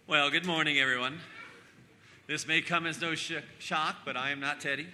Well, good morning, everyone. This may come as no shock, but I am not Teddy.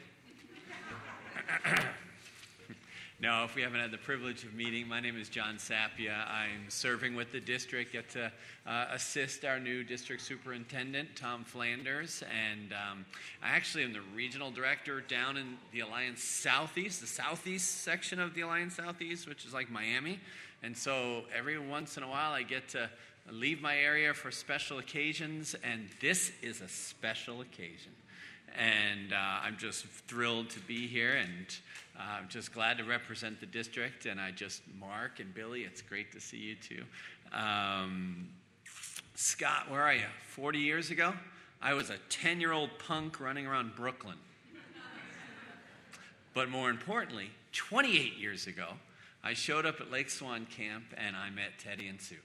No, if we haven't had the privilege of meeting, my name is John Sapia. I'm serving with the district, get to assist our new district superintendent, Tom Flanders, and I actually am the regional director down in the Alliance Southeast, the southeast section of the Alliance Southeast, which is like Miami, and so every once in a while I get to leave my area for special occasions, and this is a special occasion. And I'm just thrilled to be here, and I'm just glad to represent the district. And Mark and Billy, it's great to see you too. Scott, where are you? 40 years ago, I was a 10-year-old punk running around Brooklyn. But more importantly, 28 years ago, I showed up at Lake Swan Camp, and I met Teddy and Sue.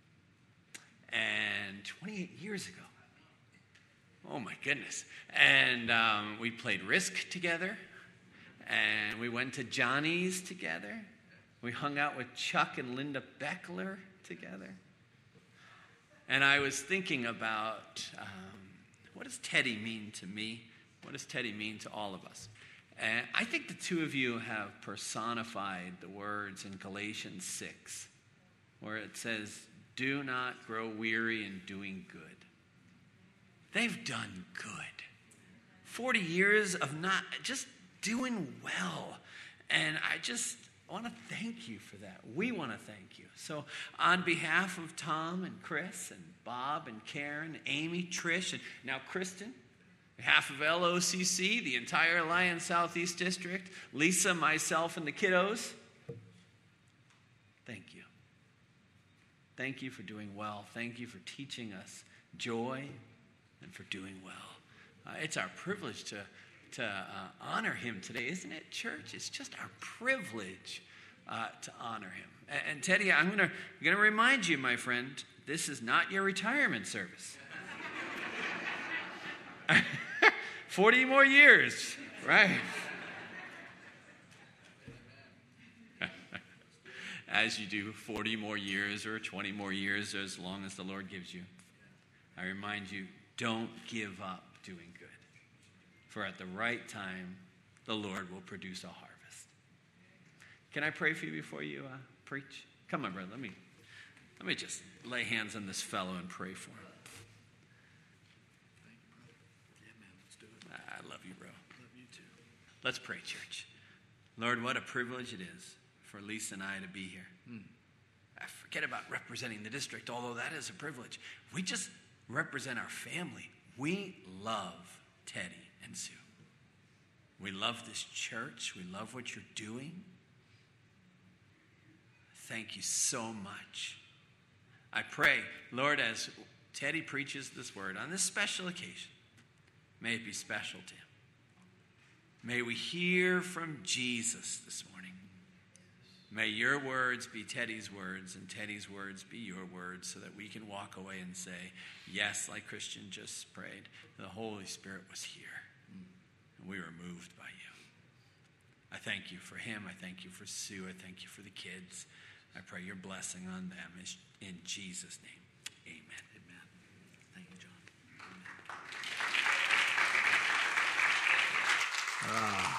And 28 years ago, oh my goodness. And we played Risk together, and we went to Johnny's together. We hung out with Chuck and Linda Beckler together. And I was thinking about what does Teddy mean to me? What does Teddy mean to all of us? And I think the two of you have personified the words in Galatians 6, where it says, "Do not grow weary in doing good." They've done good. 40 years of not just doing well. And I just want to thank you for that. We want to thank you. So on behalf of Tom and Chris and Bob and Karen, Amy, Trish, and now Kristen, on behalf of LOCC, the entire Alliance Southeast District, Lisa, myself, and the kiddos, thank you. Thank you for doing well. Thank you for teaching us joy and for doing well. It's our privilege to honor him today, isn't it, church? It's just our privilege to honor him. And Teddy, I'm going to remind you, my friend, this is not your retirement service. 40 more years, right? As you do 40 more years or 20 more years, as long as the Lord gives you. I remind you, don't give up doing good. For at the right time, the Lord will produce a harvest. Can I pray for you before you preach? Come on, brother. Let me just lay hands on this fellow and pray for him. Yeah, man, let's do it. I love you, bro. Love you too. Let's pray, church. Lord, what a privilege it is for Lisa and I to be here. I forget about representing the district, although that is a privilege. We just represent our family. We love Teddy and Sue. We love this church. We love what you're doing. Thank you so much. I pray, Lord, as Teddy preaches this word on this special occasion, may it be special to him. May we hear from Jesus this morning. May your words be Teddy's words and Teddy's words be your words so that we can walk away and say, yes, like Christian just prayed, the Holy Spirit was here and we were moved by you. I thank you for him. I thank you for Sue. I thank you for the kids. I pray your blessing on them in Jesus' name. Amen. Amen. Thank you, John.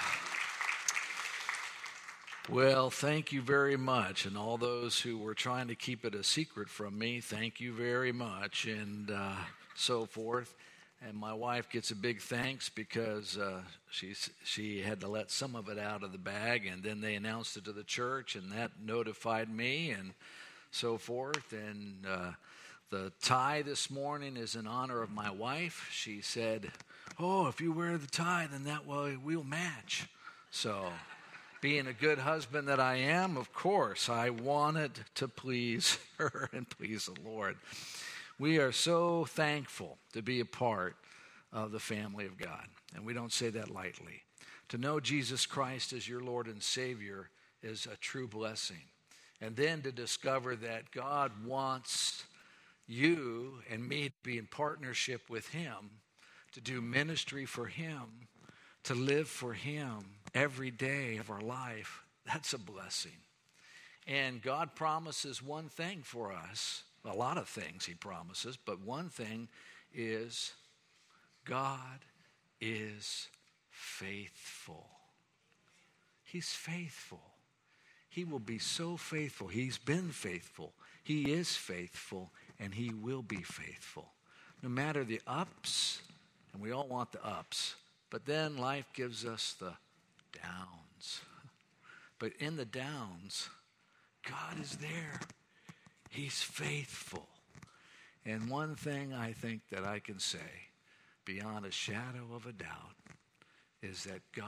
Well, thank you very much. And all those who were trying to keep it a secret from me, thank you very much, and so forth. And my wife gets a big thanks because she had to let some of it out of the bag, and then they announced it to the church, and that notified me and so forth. And the tie this morning is in honor of my wife. She said, "Oh, if you wear the tie, then that way we'll match." So, being a good husband that I am, of course, I wanted to please her and please the Lord. We are so thankful to be a part of the family of God, and we don't say that lightly. To know Jesus Christ as your Lord and Savior is a true blessing. And then to discover that God wants you and me to be in partnership with him, to do ministry for him, to live for him every day of our life, that's a blessing. And God promises one thing for us, a lot of things he promises, but one thing is God is faithful. He's faithful. He will be so faithful. He's been faithful. He is faithful, and he will be faithful. No matter the ups, and we all want the ups, but then life gives us the downs. But in the downs, God is there. He's faithful. And one thing I think that I can say, beyond a shadow of a doubt, is that God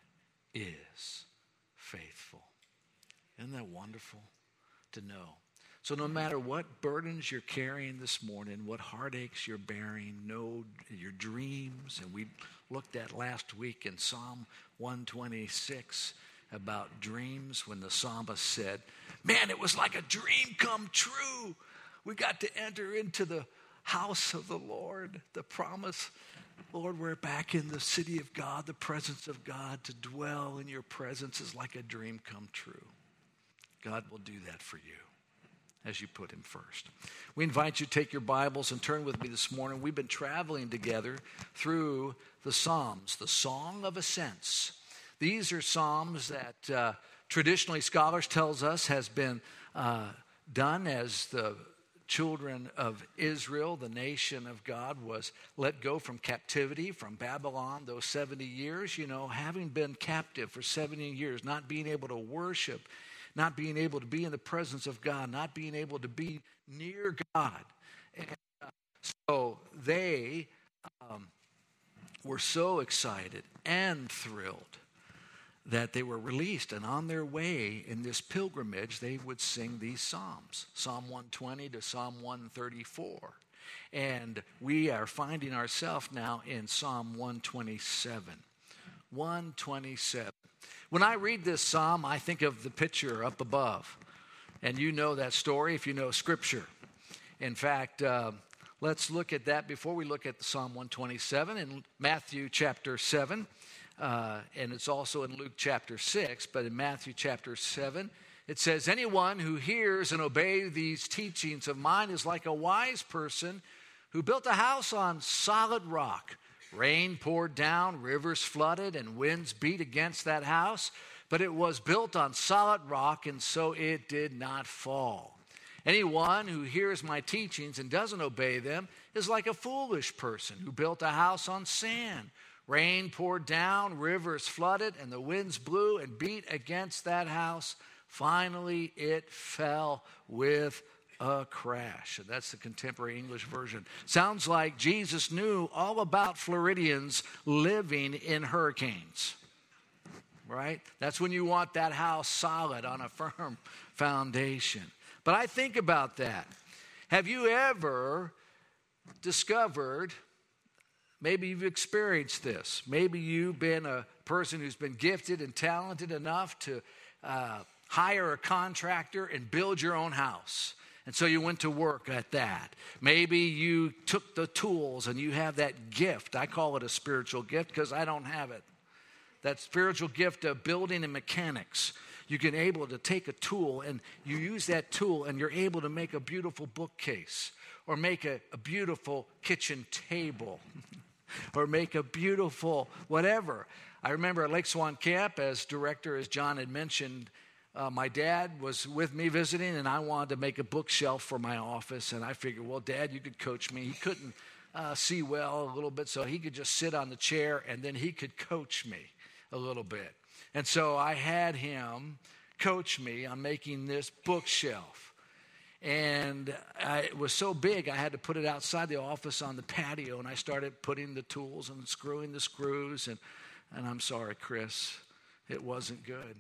is faithful. Isn't that wonderful to know? So no matter what burdens you're carrying this morning, what heartaches you're bearing, know your dreams, and we looked at last week in Psalm 126 about dreams when the psalmist said, man, it was like a dream come true. We got to enter into the house of the Lord, the promise. Lord, we're back in the city of God, the presence of God. To dwell in your presence is like a dream come true. God will do that for you as you put him first. We invite you to take your Bibles and turn with me this morning. We've been traveling together through the Psalms, the Song of Ascents. These are Psalms that traditionally scholars tells us has been done as the children of Israel, the nation of God, was let go from captivity from Babylon those 70 years, having been captive for 70 years, not being able to worship, not being able to be in the presence of God, not being able to be near God. And so they were so excited and thrilled that they were released, and on their way in this pilgrimage, they would sing these psalms, Psalm 120 to Psalm 134. And we are finding ourselves now in Psalm 127. 127. When I read this psalm, I think of the picture up above. And you know that story if you know Scripture. In fact, let's look at that before we look at Psalm 127 in Matthew chapter 7. And it's also in Luke chapter 6, but in Matthew chapter 7, it says, anyone who hears and obeys these teachings of mine is like a wise person who built a house on solid rock. Rain poured down, rivers flooded, and winds beat against that house, but it was built on solid rock, and so it did not fall. Anyone who hears my teachings and doesn't obey them is like a foolish person who built a house on sand. Rain poured down, rivers flooded, and the winds blew and beat against that house. Finally, it fell with a crash. And that's the contemporary English version. Sounds like Jesus knew all about Floridians living in hurricanes, right? That's when you want that house solid on a firm foundation. But I think about that. Have you ever discovered, maybe you've experienced this, maybe you've been a person who's been gifted and talented enough to hire a contractor and build your own house. And so you went to work at that. Maybe you took the tools and you have that gift. I call it a spiritual gift because I don't have it. That spiritual gift of building and mechanics. You can able to take a tool and you use that tool and you're able to make a beautiful bookcase or make a beautiful kitchen table or make a beautiful whatever. I remember at Lake Swan Camp, as director, as John had mentioned, my dad was with me visiting, and I wanted to make a bookshelf for my office. And I figured, well, Dad, you could coach me. He couldn't see well a little bit, so he could just sit on the chair, and then he could coach me a little bit. And so I had him coach me on making this bookshelf. And it was so big, I had to put it outside the office on the patio, and I started putting the tools and screwing the screws. And I'm sorry, Chris, it wasn't good.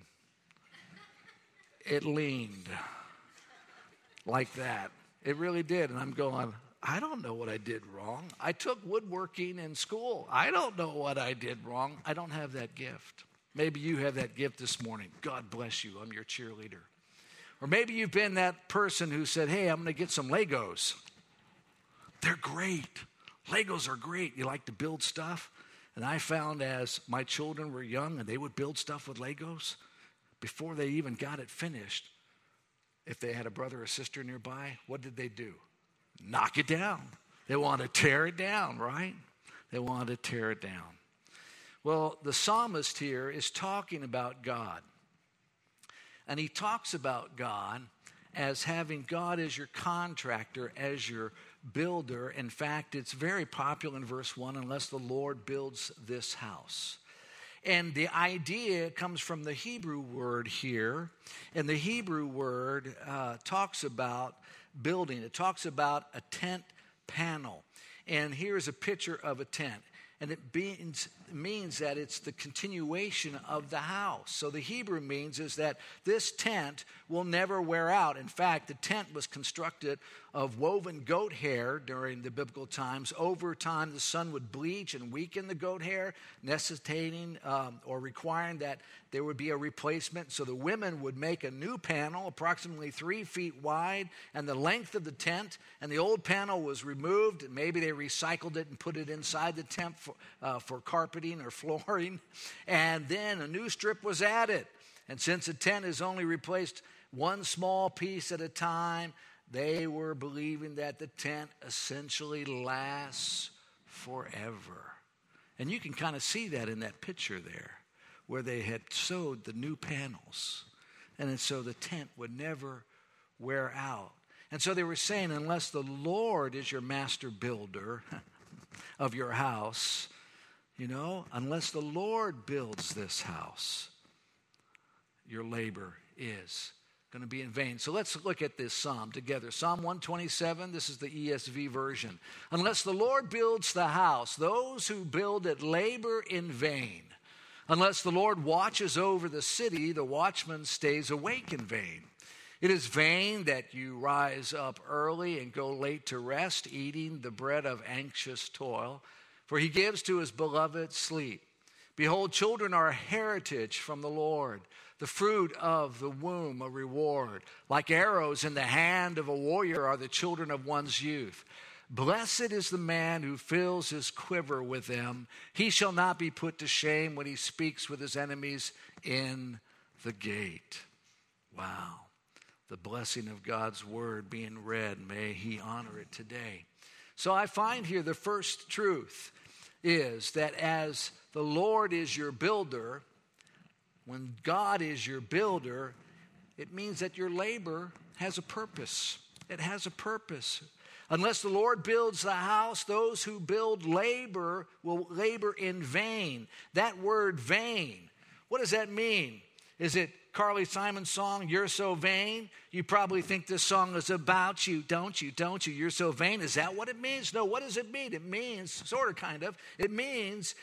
It leaned like that. It really did. And I'm going, I don't know what I did wrong. I took woodworking in school. I don't know what I did wrong. I don't have that gift. Maybe you have that gift this morning. God bless you. I'm your cheerleader. Or maybe you've been that person who said, hey, I'm going to get some Legos. They're great. Legos are great. You like to build stuff? And I found as my children were young and they would build stuff with Legos, before they even got it finished, if they had a brother or sister nearby, what did they do? Knock it down. They want to tear it down, right? They want to tear it down. Well, the psalmist here is talking about God. And he talks about God as having God as your contractor, as your builder. In fact, it's very popular in verse 1, unless the Lord builds this house. And the idea comes from the Hebrew word here. And the Hebrew word talks about building. It talks about a tent panel. And here's a picture of a tent. And it means that it's the continuation of the house. So the Hebrew means is that this tent will never wear out. In fact, the tent was constructed of woven goat hair during the biblical times. Over time, the sun would bleach and weaken the goat hair, necessitating or requiring that there would be a replacement. So the women would make a new panel approximately 3 feet wide and the length of the tent. And the old panel was removed. And maybe they recycled it and put it inside the tent for carpeting or flooring. And then a new strip was added. And since the tent is only replaced one small piece at a time, they were believing that the tent essentially lasts forever. And you can kind of see that in that picture there, where they had sewed the new panels. And so the tent would never wear out. And so they were saying, unless the Lord is your master builder of your house, unless the Lord builds this house, your labor is going to be in vain. So let's look at this psalm together. Psalm 127, this is the ESV version. Unless the Lord builds the house, those who build it labor in vain. Unless the Lord watches over the city, the watchman stays awake in vain. It is vain that you rise up early and go late to rest, eating the bread of anxious toil, for he gives to his beloved sleep. Behold, children are a heritage from the Lord, the fruit of the womb a reward. Like arrows in the hand of a warrior are the children of one's youth. Blessed is the man who fills his quiver with them. He shall not be put to shame when he speaks with his enemies in the gate. Wow. The blessing of God's word being read. May he honor it today. So I find here the first truth is that as the Lord is your builder, when God is your builder, it means that your labor has a purpose. It has a purpose. Unless the Lord builds the house, those who build labor will labor in vain. That word vain, what does that mean? Is it Carly Simon's song, You're So Vain? You probably think this song is about you, don't you? Don't you? You're so vain. Is that what it means? No, what does it mean? It means, sort of, kind of, it means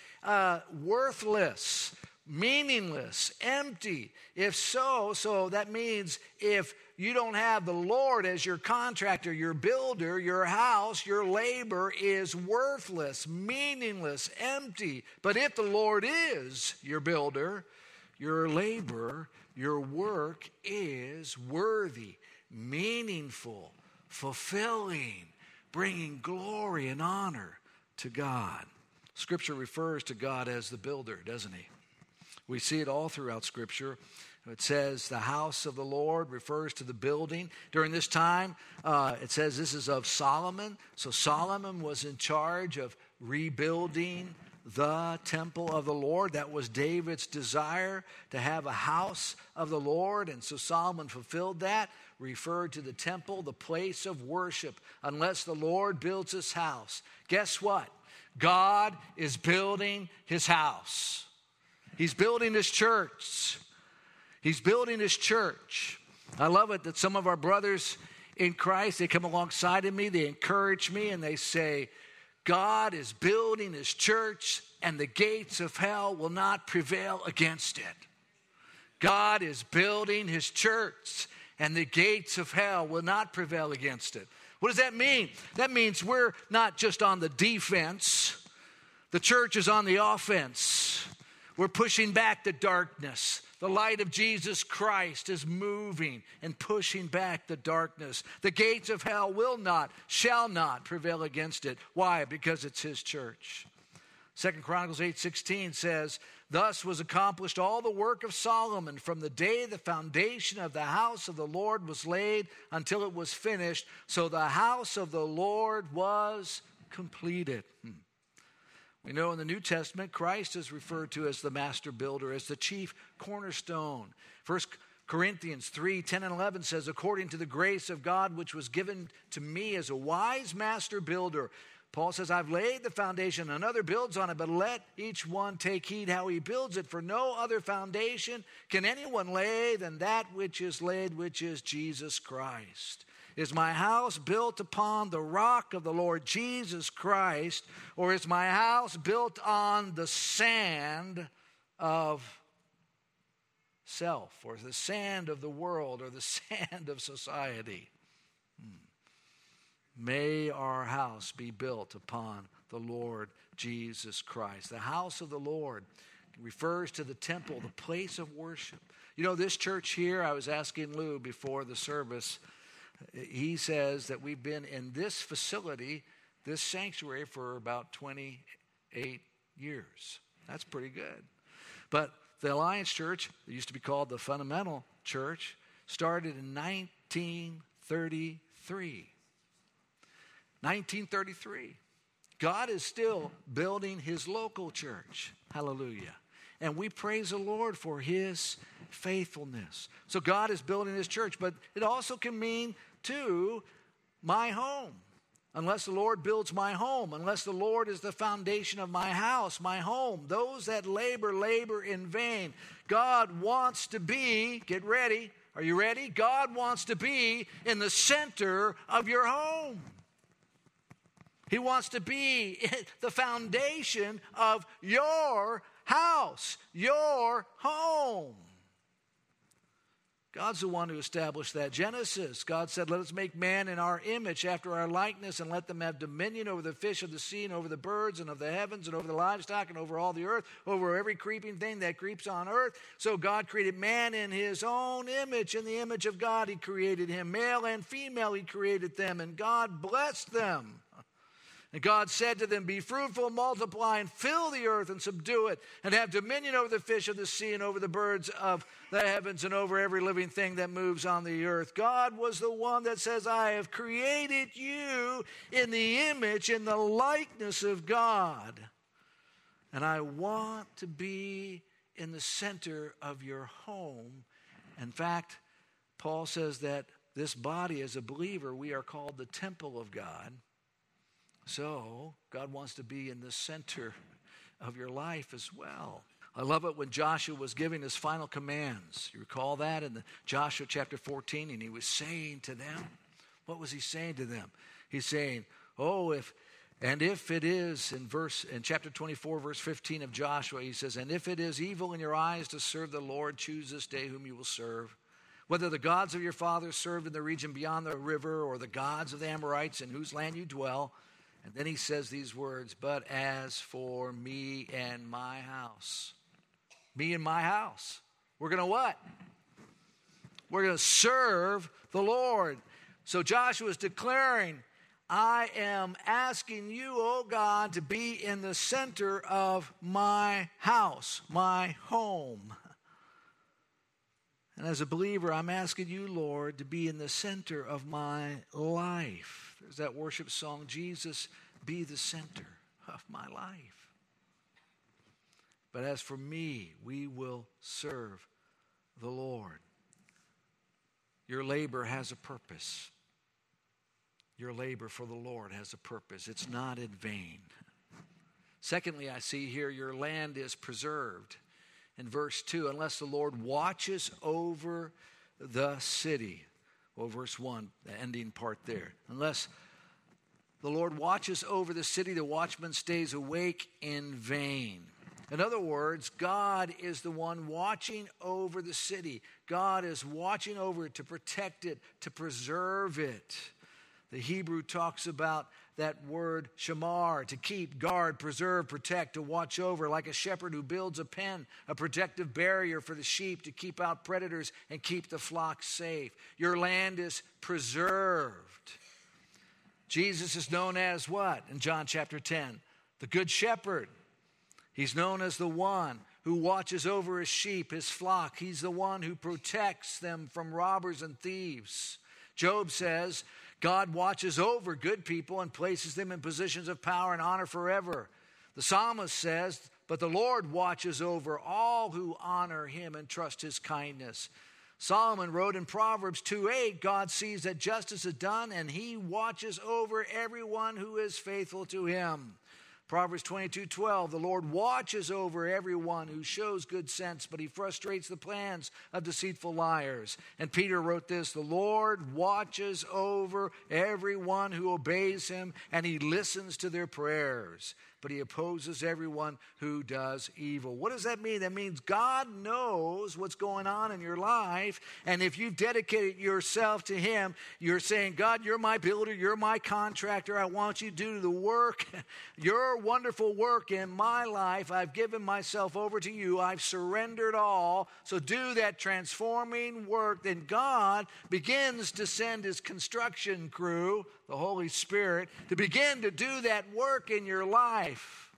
worthless, meaningless, empty. If so that means if you don't have the Lord as your contractor, your builder, your house, your labor is worthless, meaningless, empty. But if the Lord is your builder, your labor, your work is worthy, meaningful, fulfilling, bringing glory and honor to God. Scripture refers to God as the builder, doesn't he? We see it all throughout Scripture. It says the house of the Lord refers to the building. During this time, it says this is of Solomon. So Solomon was in charge of rebuilding the temple of the Lord. That was David's desire, to have a house of the Lord. And so Solomon fulfilled that, referred to the temple, the place of worship. Unless the Lord builds his house, guess what? God is building his house. He's building his church. He's building his church. I love it that some of our brothers in Christ, they come alongside of me, they encourage me, and they say, God is building his church, and the gates of hell will not prevail against it. God is building his church, and the gates of hell will not prevail against it. What does that mean? That means we're not just on the defense. The church is on the offense. We're pushing back the darkness. The light of Jesus Christ is moving and pushing back the darkness. The gates of hell shall not prevail against it. Why? Because it's his church. 2 Chronicles 8:16 says, Thus was accomplished all the work of Solomon from the day the foundation of the house of the Lord was laid until it was finished. So the house of the Lord was completed. We know in the New Testament, Christ is referred to as the master builder, as the chief cornerstone. 1 Corinthians 3:10 and 11 says, according to the grace of God which was given to me as a wise master builder. Paul says, I've laid the foundation, another builds on it, but let each one take heed how he builds it. For no other foundation can anyone lay than that which is laid, which is Jesus Christ. Is my house built upon the rock of the Lord Jesus Christ, or is my house built on the sand of self, or the sand of the world, or the sand of society? May our house be built upon the Lord Jesus Christ. The house of the Lord refers to the temple, the place of worship. You know, this church here, I was asking Lou before the service, he says that we've been in this facility, this sanctuary, for about 28 years. That's pretty good. But the Alliance Church, it used to be called the Fundamental Church, started in 1933. 1933. God is still building his local church. Hallelujah. And we praise the Lord for his faithfulness. So God is building his church, but it also can mean, too, my home. Unless the Lord builds my home, unless the Lord is the foundation of my house, my home, those that labor, labor in vain. God wants to be, get ready, are you ready? God wants to be in the center of your home. He wants to be the foundation of your house, your home. God's the one who established that. Genesis, God said, let us make man in our image after our likeness, and let them have dominion over the fish of the sea and over the birds and of the heavens and over the livestock and over all the earth, over every creeping thing that creeps on earth. So God created man in his own image. In the image of God he created him. Male and female he created them, and God blessed them. And God said to them, be fruitful, multiply, and fill the earth and subdue it, and have dominion over the fish of the sea and over the birds of the heavens and over every living thing that moves on the earth. God was the one that says, I have created you in the image, in the likeness of God. And I want to be in the center of your home. In fact, Paul says that this body, as a believer, we are called the temple of God. So, God wants to be in the center of your life as well. I love it when Joshua was giving his final commands. You recall that in the Joshua chapter 14, and he was saying to them, what was he saying to them? He's saying, if it is, in chapter 24, verse 15 of Joshua, he says, and if it is evil in your eyes to serve the Lord, choose this day whom you will serve. Whether the gods of your fathers served in the region beyond the river, or the gods of the Amorites in whose land you dwell. And then he says these words, but as for me and my house, we're going to what? We're going to serve the Lord. So Joshua is declaring, I am asking you, oh God, to be in the center of my house, my home. And as a believer, I'm asking you, Lord, to be in the center of my life. There's that worship song, Jesus, be the center of my life. But as for me, we will serve the Lord. Your labor has a purpose. Your labor for the Lord has a purpose. It's not in vain. Secondly, I see here your land is preserved. In verse 2, unless the Lord watches over the city. Well, verse 1, the ending part there. Unless the Lord watches over the city, the watchman stays awake in vain. In other words, God is the one watching over the city. God is watching over it to protect it, to preserve it. The Hebrew talks about that word shamar, to keep, guard, preserve, protect, to watch over, like a shepherd who builds a pen, a protective barrier for the sheep to keep out predators and keep the flock safe. Your land is preserved. Jesus is known as what? In John chapter 10, the good shepherd. He's known as the one who watches over his sheep, his flock. He's the one who protects them from robbers and thieves. Job says, God watches over good people and places them in positions of power and honor forever. The psalmist says, but the Lord watches over all who honor him and trust his kindness. Solomon wrote in Proverbs 2:8, God sees that justice is done and he watches over everyone who is faithful to him. Proverbs 22:12, the Lord watches over everyone who shows good sense, but he frustrates the plans of deceitful liars. And Peter wrote this, the Lord watches over everyone who obeys him, and he listens to their prayers, but he opposes everyone who does evil. What does that mean? That means God knows what's going on in your life, and if you've dedicated yourself to him, you're saying, God, you're my builder, you're my contractor, I want you to do the work, your wonderful work in my life. I've given myself over to you. I've surrendered all. So do that transforming work. Then God begins to send his construction crew, the Holy Spirit, to begin to do that work in your life.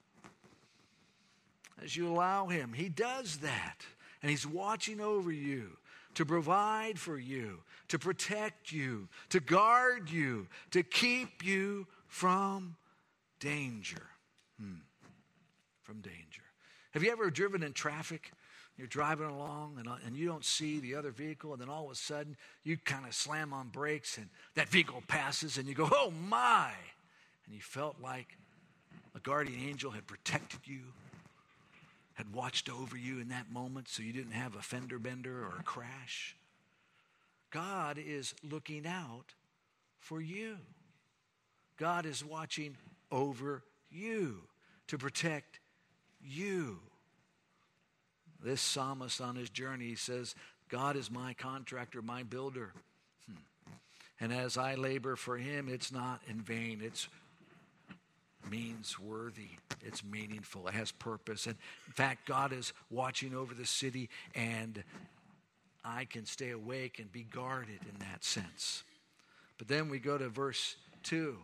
As you allow him, he does that. And he's watching over you to provide for you, to protect you, to guard you, to keep you from danger. From danger. Have you ever driven in traffic? You're driving along and you don't see the other vehicle, and then all of a sudden you kind of slam on brakes and that vehicle passes and you go, oh my! And you felt like a guardian angel had protected you, had watched over you in that moment so you didn't have a fender bender or a crash. God is looking out for you. God is watching over you to protect you. This psalmist on his journey, he says, God is my contractor, my builder. And as I labor for him, it's not in vain. It's means worthy. It's meaningful. It has purpose. And in fact, God is watching over the city, and I can stay awake and be guarded in that sense. But then we go to verse 2.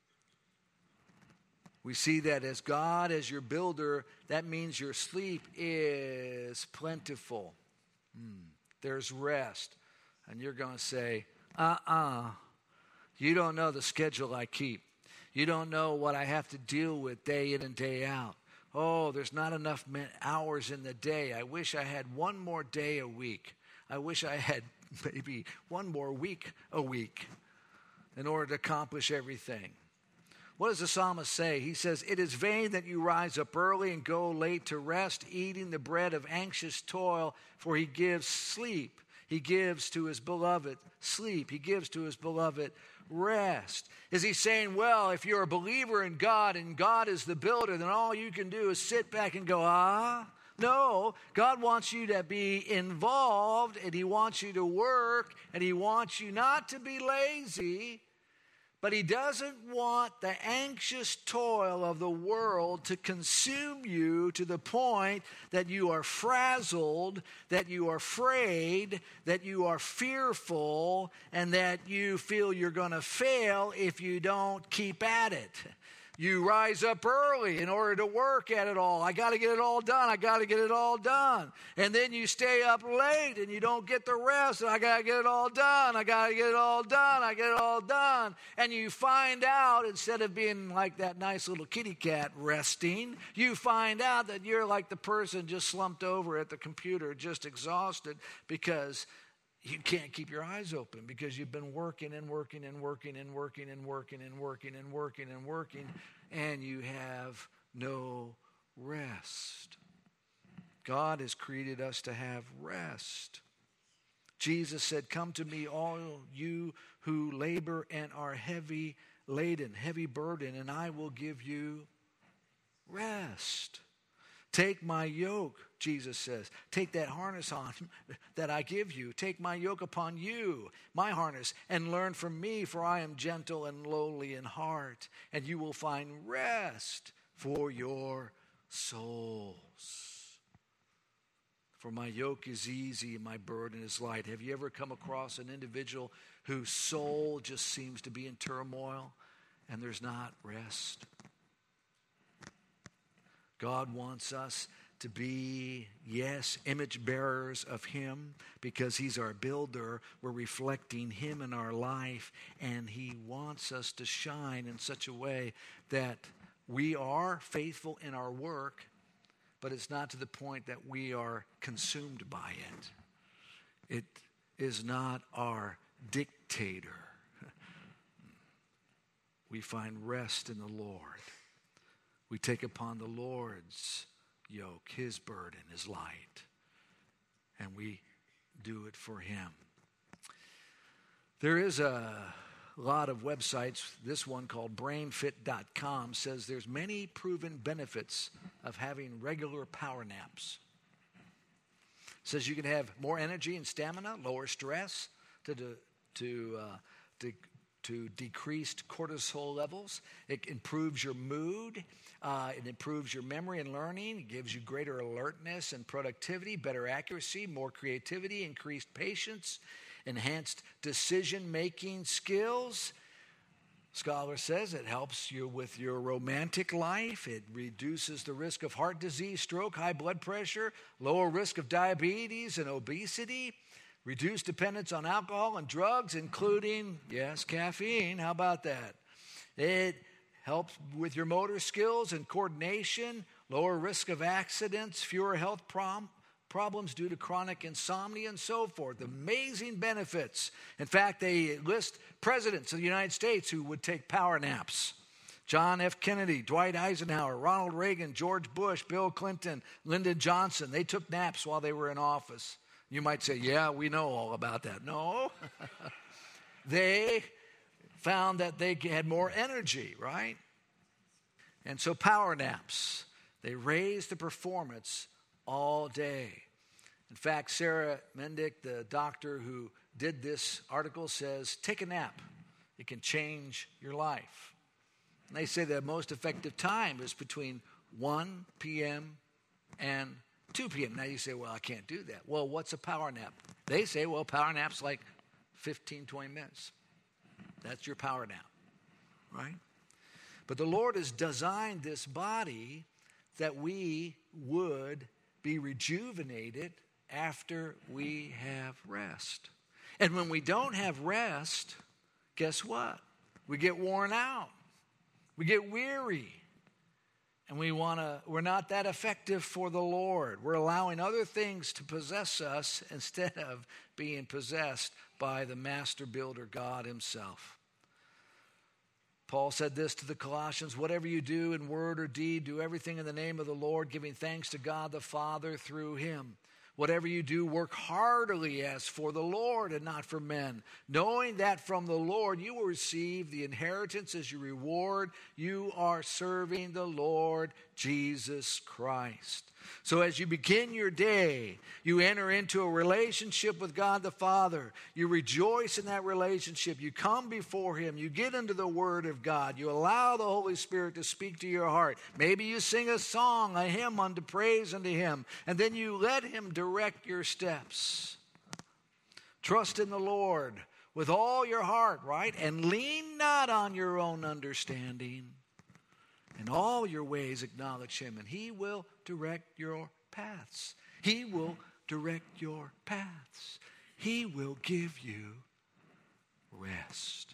We see that as God as your builder, that means your sleep is plentiful. There's rest. And you're going to say, you don't know the schedule I keep. You don't know what I have to deal with day in and day out. Oh, there's not enough hours in the day. I wish I had one more day a week. I wish I had maybe one more week a week in order to accomplish everything. What does the psalmist say? He says, it is vain that you rise up early and go late to rest, eating the bread of anxious toil, for he gives sleep. He gives to his beloved sleep. He gives to his beloved rest. Is he saying, well, if you're a believer in God and God is the builder, then all you can do is sit back and go, No, God wants you to be involved, and he wants you to work, and he wants you not to be lazy. But he doesn't want the anxious toil of the world to consume you to the point that you are frazzled, that you are afraid, that you are fearful, and that you feel you're going to fail if you don't keep at it. You rise up early in order to work at it all. I got to get it all done. I got to get it all done. And then you stay up late and you don't get the rest. I got to get it all done. I got to get it all done. I get it all done. And you find out, instead of being like that nice little kitty cat resting, you find out that you're like the person just slumped over at the computer, just exhausted because you can't keep your eyes open because you've been working and working and working and working and working and working and working and working, and you have no rest. God has created us to have rest. Jesus said, come to me, all you who labor and are heavy laden, heavy burden, and I will give you rest. Take my yoke, Jesus says. Take that harness on that I give you. Take my yoke upon you, my harness, and learn from me, for I am gentle and lowly in heart, and you will find rest for your souls. For my yoke is easy and my burden is light. Have you ever come across an individual whose soul just seems to be in turmoil and there's not rest? God wants us to be, yes, image bearers of Him because He's our builder. We're reflecting Him in our life, and He wants us to shine in such a way that we are faithful in our work, but it's not to the point that we are consumed by it. It is not our dictator. We find rest in the Lord. We take upon the Lord's yoke, His burden, His light, and we do it for Him. There is a lot of websites. This one called brainfit.com says there's many proven benefits of having regular power naps. It says you can have more energy and stamina, lower stress to decreased cortisol levels. It improves your mood. It improves your memory and learning. It gives you greater alertness and productivity, better accuracy, more creativity, increased patience, enhanced decision-making skills. Scholar says it helps you with your romantic life. It reduces the risk of heart disease, stroke, high blood pressure, lower risk of diabetes and obesity, reduce dependence on alcohol and drugs, including, yes, caffeine. How about that? It helps with your motor skills and coordination, lower risk of accidents, fewer health problems due to chronic insomnia, and so forth. Amazing benefits. In fact, they list presidents of the United States who would take power naps. John F. Kennedy, Dwight Eisenhower, Ronald Reagan, George Bush, Bill Clinton, Lyndon Johnson. They took naps while they were in office. You might say, yeah, we know all about that. No. They found that they had more energy, right? And so power naps, they raise the performance all day. In fact, Sarah Mendick, the doctor who did this article, says, take a nap. It can change your life. And they say the most effective time is between 1 p.m. and 2 p.m. Now you say, well, I can't do that. Well, what's a power nap? They say, well, power nap's like 15, 20 minutes. That's your power nap, right? But the Lord has designed this body that we would be rejuvenated after we have rest. And when we don't have rest, guess what? We get worn out. We get weary. And we're not that effective for the Lord. We're allowing other things to possess us instead of being possessed by the master builder, God Himself. Paul said this to the Colossians, whatever you do in word or deed, do everything in the name of the Lord, giving thanks to God the Father through Him. Whatever you do, work heartily as for the Lord and not for men, knowing that from the Lord you will receive the inheritance as your reward. You are serving the Lord Jesus Christ. So as you begin your day, you enter into a relationship with God the Father. You rejoice in that relationship. You come before Him. You get into the Word of God. You allow the Holy Spirit to speak to your heart. Maybe you sing a song, a hymn unto praise unto Him, and then you let Him direct your steps. Trust in the Lord with all your heart, right? And lean not on your own understanding. In all your ways acknowledge Him, and He will direct your paths. He will direct your paths. He will give you rest.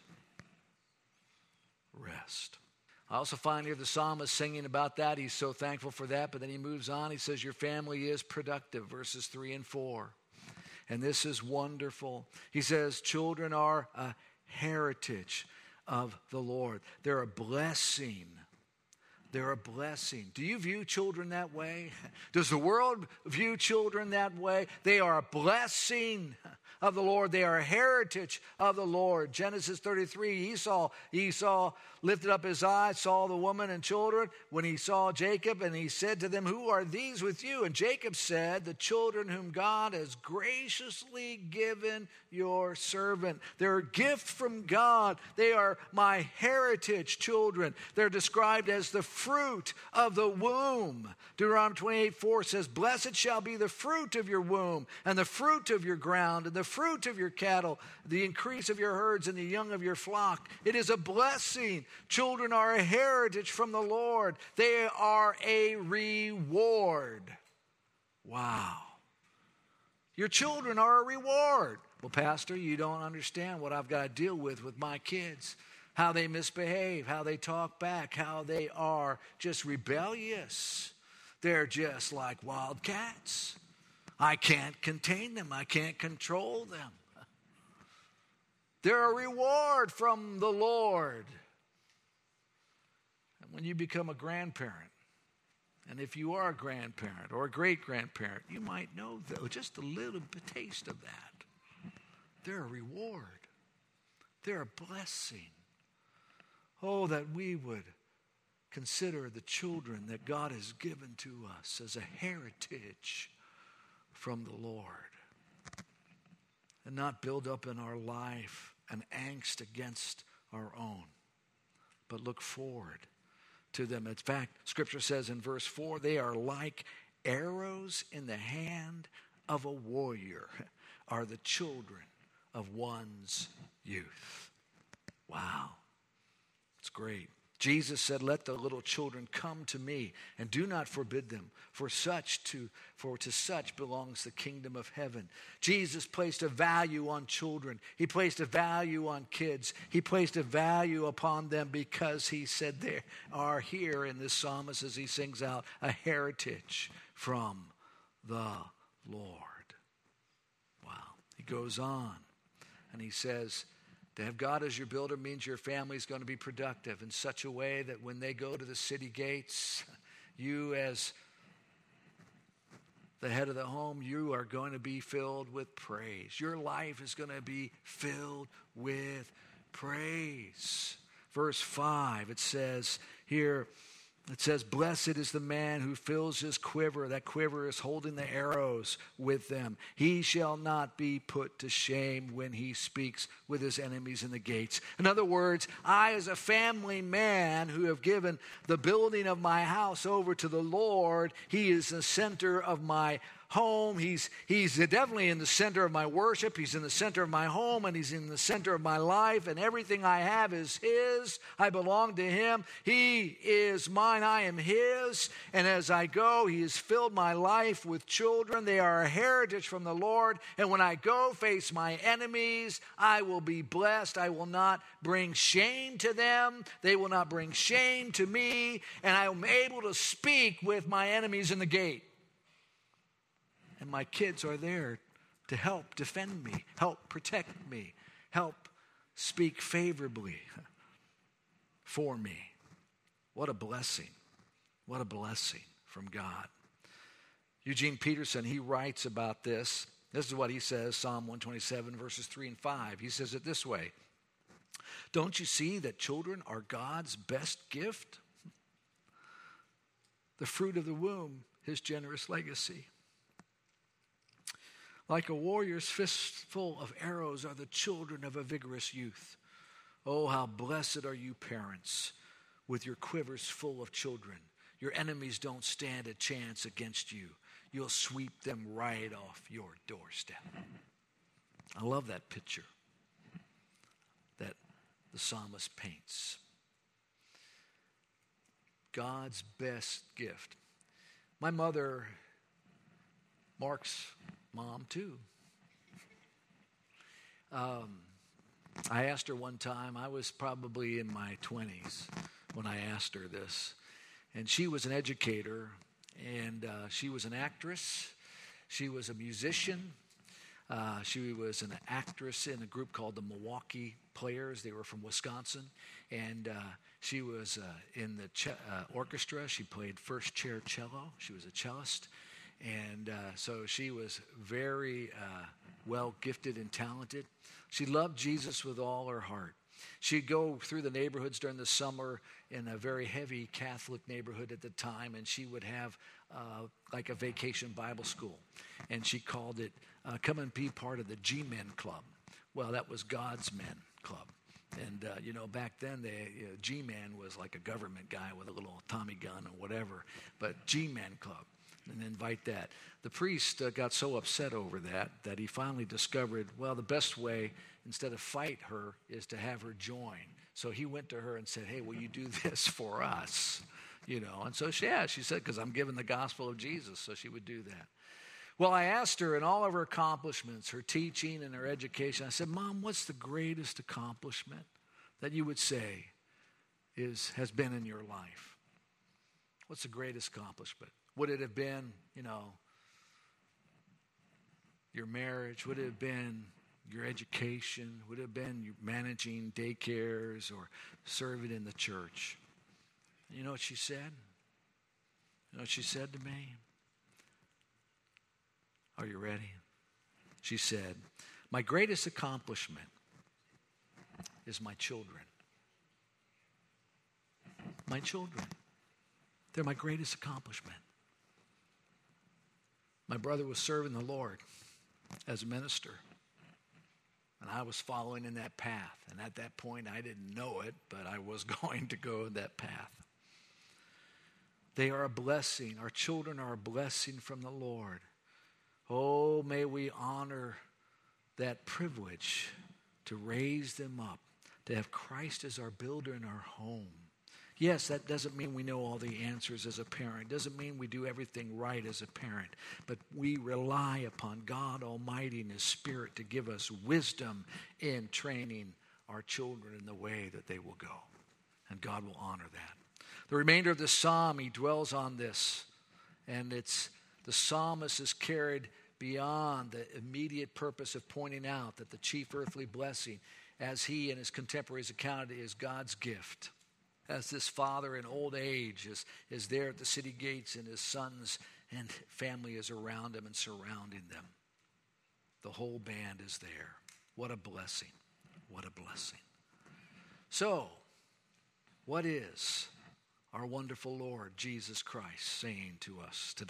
Rest. I also find here the psalmist singing about that. He's so thankful for that, but then he moves on. He says, your family is productive, verses 3 and 4. And this is wonderful. He says, children are a heritage of the Lord. They're a blessing. They're a blessing. Do you view children that way? Does the world view children that way? They are a blessing of the Lord. They are a heritage of the Lord. Genesis 33, Esau lifted up his eyes, saw the woman and children when he saw Jacob, and he said to them, who are these with you? And Jacob said, the children whom God has graciously given your servant. They're a gift from God. They are my heritage children. They're described as the fruit of the womb. Deuteronomy 28:4 says, blessed shall be the fruit of your womb, and the fruit of your ground, and the fruit of your cattle, the increase of your herds, and the young of your flock. It is a blessing. Children are a heritage from the Lord. They are a reward. Wow. Your children are a reward. Well, Pastor, you don't understand what I've got to deal with my kids. How they misbehave, how they talk back, how they are just rebellious. They're just like wild cats. I can't contain them. I can't control them. They're a reward from the Lord. And when you become a grandparent, and if you are a grandparent or a great-grandparent, you might know just a little bit taste of that. They're a reward. They're a blessing. Oh, that we would consider the children that God has given to us as a heritage from the Lord, and not build up in our life an angst against our own, but look forward to them. In fact, Scripture says in verse 4, they are like arrows in the hand of a warrior, are the children of one's youth. Wow. It's great. Jesus said, let the little children come to me and do not forbid them, for to such belongs the kingdom of heaven. Jesus placed a value on children. He placed a value on kids. He placed a value upon them because he said they are here in this psalmist as he sings out a heritage from the Lord. Wow. He goes on and he says, to have God as your builder means your family is going to be productive in such a way that when they go to the city gates, you as the head of the home, you are going to be filled with praise. Your life is going to be filled with praise. Verse 5, it says here, blessed is the man who fills his quiver. That quiver is holding the arrows with them. He shall not be put to shame when he speaks with his enemies in the gates. In other words, I as a family man who have given the building of my house over to the Lord, he is the center of my home. He's definitely in the center of my worship. He's in the center of my home, and he's in the center of my life, and everything I have is his. I belong to him. He is mine. I am his. And as I go, he has filled my life with children. They are a heritage from the Lord. And when I go face my enemies, I will be blessed. I will not bring shame to them. They will not bring shame to me. And I am able to speak with my enemies in the gate. And my kids are there to help defend me, help protect me, help speak favorably for me. What a blessing. What a blessing from God. Eugene Peterson, he writes about this. This is what he says, Psalm 127, verses 3 and 5. He says it this way. Don't you see that children are God's best gift? The fruit of the womb, his generous legacy. Like a warrior's fistful of arrows are the children of a vigorous youth. Oh, how blessed are you parents with your quivers full of children. Your enemies don't stand a chance against you. You'll sweep them right off your doorstep. I love that picture that the psalmist paints. God's best gift. My mother, Mark's mom too. I asked her one time, I was probably in my 20s when I asked her this. And she was an educator, and she was an actress. She was a musician. She was an actress in a group called the Milwaukee Players. They were from Wisconsin. And she was in the orchestra. She played first chair cello. She was a cellist. And so she was very well gifted and talented. She loved Jesus with all her heart. She'd go through the neighborhoods during the summer in a very heavy Catholic neighborhood at the time, and she would have like a vacation Bible school. And she called it, come and be part of the G-Men Club. Well, that was God's Men Club. And, back then, G-Man was like a government guy with a little Tommy gun or whatever, but G-Men Club. And invite that. The priest got so upset over that he finally discovered, well, the best way, instead of fight her, is to have her join. So he went to her and said, hey, will you do this for us? And so she said, because I'm giving the gospel of Jesus, so she would do that. Well, I asked her in all of her accomplishments, her teaching and her education, I said, Mom, what's the greatest accomplishment that you would say has been in your life? What's the greatest accomplishment? Would it have been, your marriage? Would it have been your education? Would it have been you managing daycares or serving in the church? You know what she said? You know what she said to me? Are you ready? She said, my greatest accomplishment is my children. My children. They're my greatest accomplishment. My brother was serving the Lord as a minister, and I was following in that path. And at that point, I didn't know it, but I was going to go that path. They are a blessing. Our children are a blessing from the Lord. Oh, may we honor that privilege to raise them up, to have Christ as our builder in our home. Yes, that doesn't mean we know all the answers as a parent. Doesn't mean we do everything right as a parent. But we rely upon God Almighty and His Spirit to give us wisdom in training our children in the way that they will go. And God will honor that. The remainder of the psalm, he dwells on this. And the psalmist is carried beyond the immediate purpose of pointing out that the chief earthly blessing, as he and his contemporaries accounted it, is God's gift. As this father in old age is there at the city gates, and his sons and family is around him and surrounding them. The whole band is there. What a blessing. What a blessing. So, what is our wonderful Lord Jesus Christ saying to us today?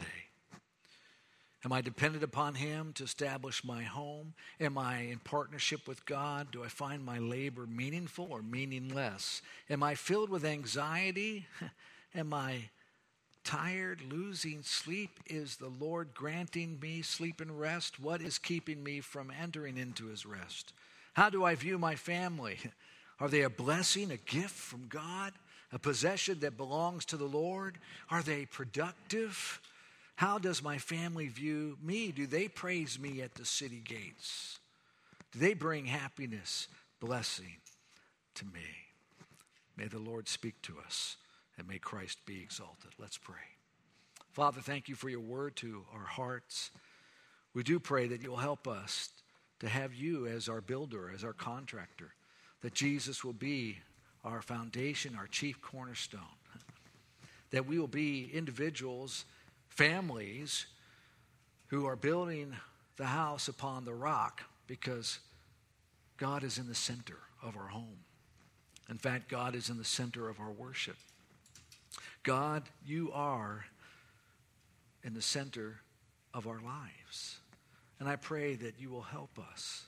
Am I dependent upon Him to establish my home? Am I in partnership with God? Do I find my labor meaningful or meaningless? Am I filled with anxiety? Am I tired, losing sleep? Is the Lord granting me sleep and rest? What is keeping me from entering into His rest? How do I view my family? Are they a blessing, a gift from God, a possession that belongs to the Lord? Are they productive? How does my family view me? Do they praise me at the city gates? Do they bring happiness, blessing to me? May the Lord speak to us, and may Christ be exalted. Let's pray. Father, thank you for your word to our hearts. We do pray that you'll help us to have you as our builder, as our contractor, that Jesus will be our foundation, our chief cornerstone, that we will be individuals, families who are building the house upon the rock because God is in the center of our home. In fact, God is in the center of our worship. God, you are in the center of our lives. And I pray that you will help us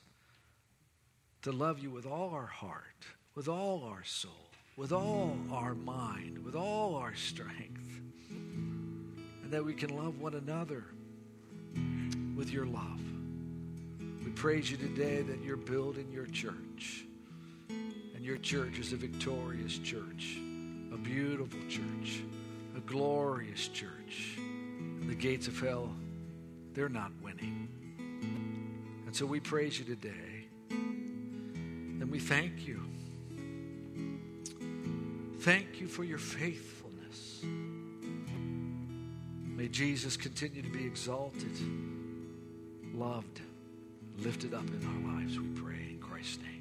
to love you with all our heart, with all our soul, with all our mind, with all our strength. And that we can love one another with your love. We praise you today that you're building your church. And your church is a victorious church, a beautiful church, a glorious church. And the gates of hell, they're not winning. And so we praise you today. And we thank you. Thank you for your faithfulness. May Jesus continue to be exalted, loved, lifted up in our lives, we pray in Christ's name.